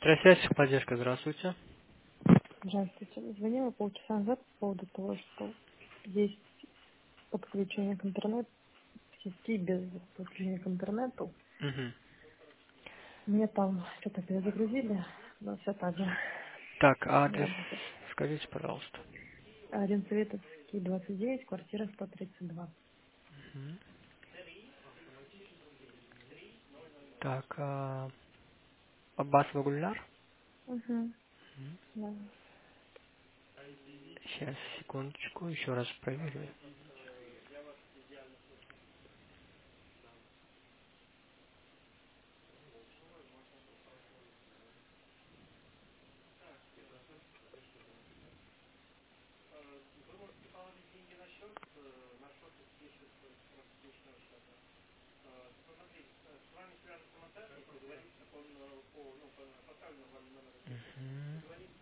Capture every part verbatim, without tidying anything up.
Трансляция поддержка, здравствуйте. Здравствуйте. Звонила полчаса назад по поводу того, что есть подключение к интернету в сети без подключения к интернету. Мгм. Мне там что-то перезагрузили, но все так же Так, а не адрес работает. скажите, пожалуйста. Один Советовский, двадцать девять, квартира сто тридцать два. Мгм. Так, а, Аббас Вагульнар? Угу. Мгм. Да. Сейчас, секундочку, еще раз проверю. Мгм.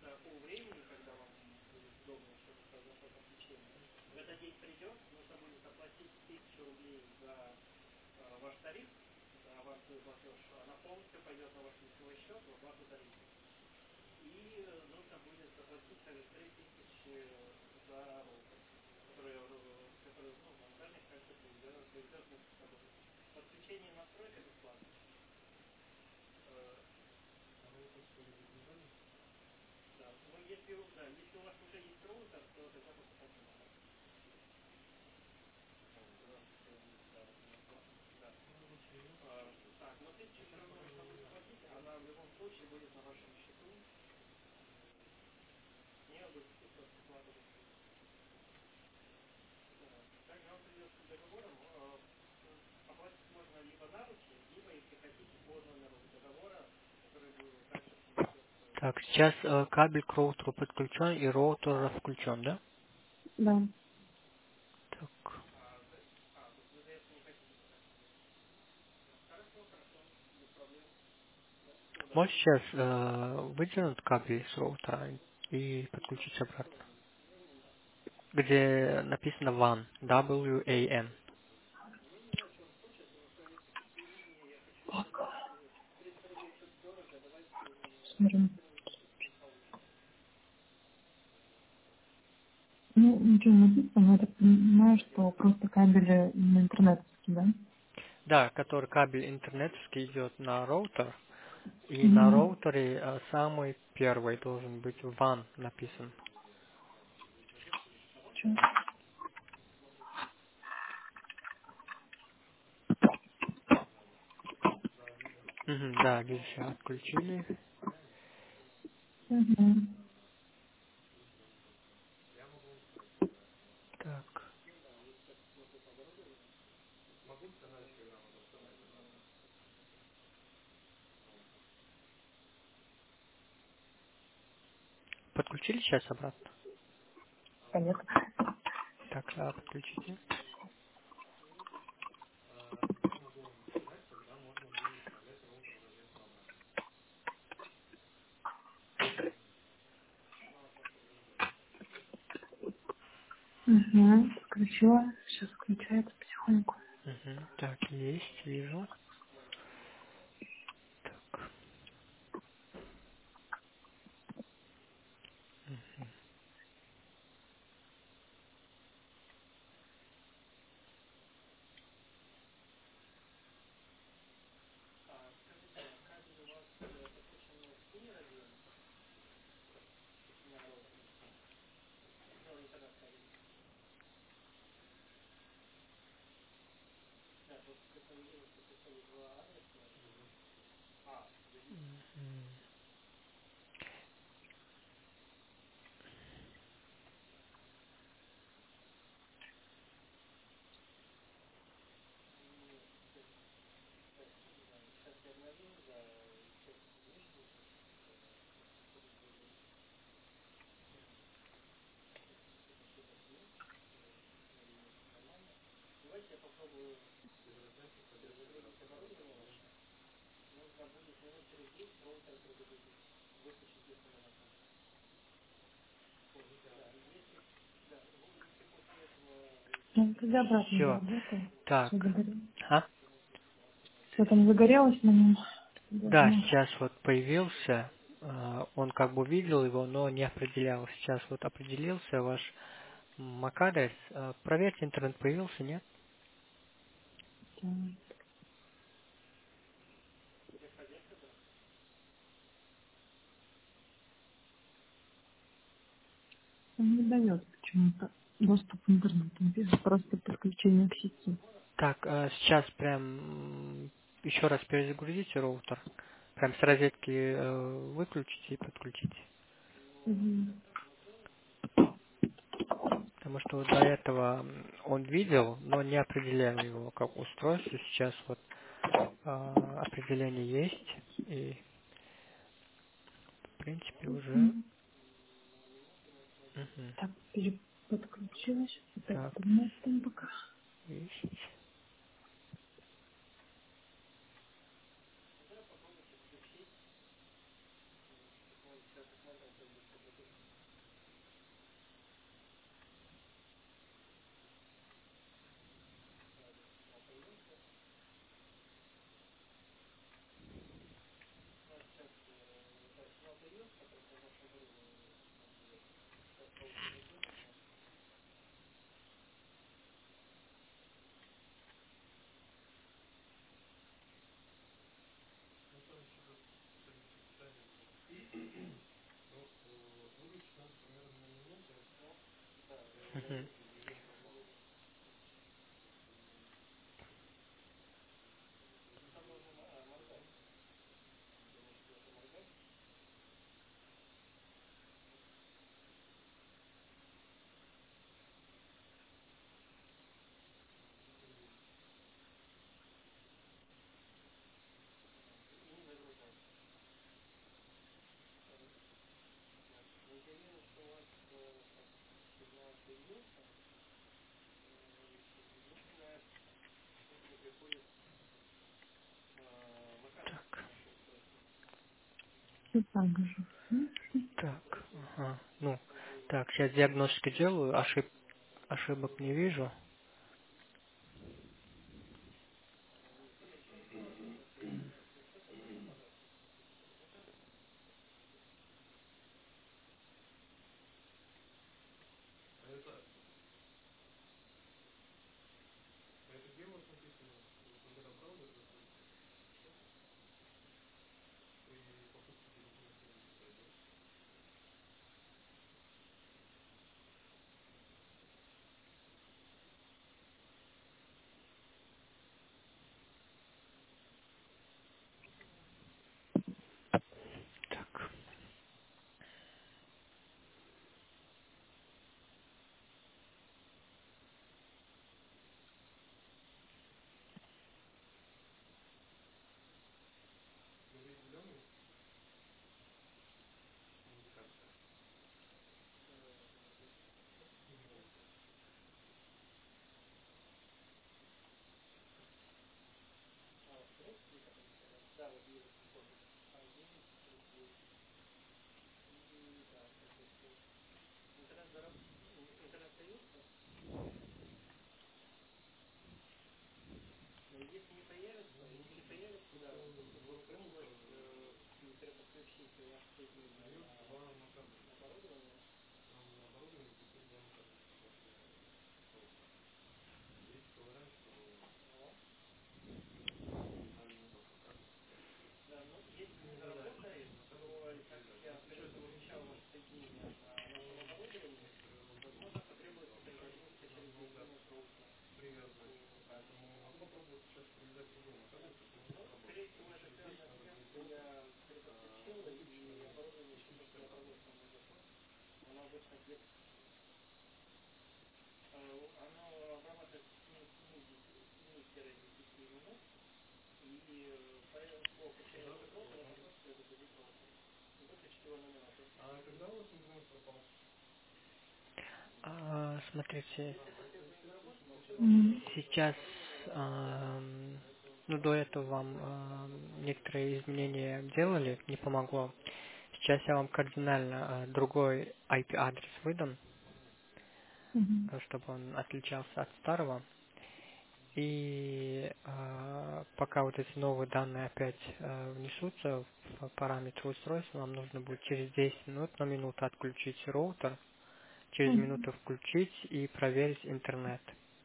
Так, сейчас э, кабель к роутеру подключен и роутер включен, да? Да. Так. Можешь сейчас э, выдернуть кабель с роутера и подключить обратно? Где написано WAN, W A N. Смотрю. Ну, ничего не написано, но я так понимаю, что просто кабели на интернет, да? Да, который кабель интернетовский идет на роутер, и на Угу. роутере э, самый первый должен быть WAN написан. Мгм, да, видишь, отключили. Угу. Так, подключили сейчас обратно? Понятно. Так, а, подключите. Угу. Включила. Сейчас включается потихоньку. Мгм, так, есть, вижу. Ну, тогда обратно Все, заработал. Все так. загорелось. А? Все там загорелось на нем. Да, Должно. сейчас вот появился. а, он как бы видел его, но не определял. Сейчас вот определился ваш MAC-адрес. А, проверьте, интернет появился, нет? Да. Он не дает почему-то доступ в интернет. Он пишет просто подключение к сети. Так, а, сейчас прям м, еще раз перезагрузите роутер. Прям с розетки э, выключите и подключите. Мгм. Потому что вот до этого м, он видел, но не определял его как устройство. Сейчас вот а, определение есть. И в принципе уже. Мгм. Мгм. Так, переподключилась. Опять Так, интернет там пока. есть. Мгм. Все так же. М? Так, ага. Ну, так, сейчас диагностику делаю, ошиб, ошибок не вижу. Так, а, смотрите, М. сейчас, ам, ну, до этого вам ам, некоторые изменения делали, не помогло. Сейчас я вам кардинально а, другой ай пи-адрес выдам, Мгм. а, чтобы он отличался от старого. И э, пока вот эти новые данные опять э, внесутся в параметры устройства, нам нужно будет через десять минут на минуту отключить роутер, через Мгм. минуту включить и проверить интернет.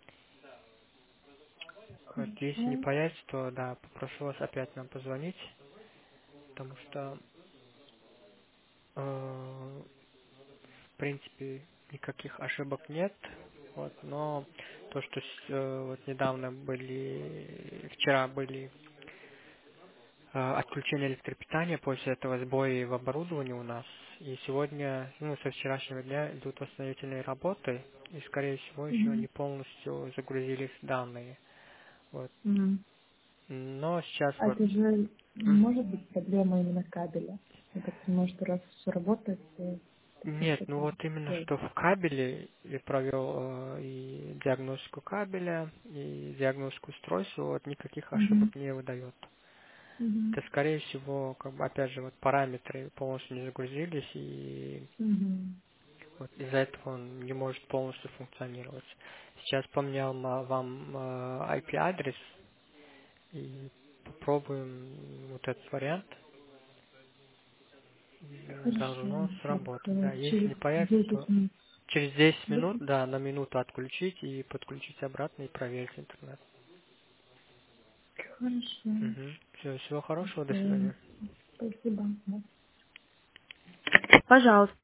Вот если не Хорошо. появится, то да, попрошу вас опять нам позвонить, потому что э, в принципе никаких ошибок нет, вот, но то, что с- э, вот недавно были, вчера были э, отключения электропитания, после этого сбои в оборудовании у нас, и сегодня, ну, со вчерашнего дня идут восстановительные работы, и, скорее всего, еще не Мгм. полностью загрузились данные, вот. Мгм. Но сейчас А вот. это же не Мгм. может быть проблема именно кабеля. Я так понимаю, что раз все работает, то это Нет, ну что-то вот именно стоит. что в кабеле я провел э, и диагностику кабеля, и диагностику устройства, вот никаких ошибок Мгм. не выдает. Мгм. Это скорее всего, как бы опять же, вот параметры полностью не загрузились, и Мгм. вот из-за этого он не может полностью функционировать. Сейчас поменял ма- вам э, ай пи-адрес, и попробуем вот этот вариант. М, Хорошо. Должно Так, сработать, э, да. Если через не появится, то десять минут. через десять минут, десять? да, на минуту отключить и подключить обратно и проверить интернет. Хорошо. Угу. Все, всего хорошего, до Э, свидания. Спасибо. Да. Пожалуйста.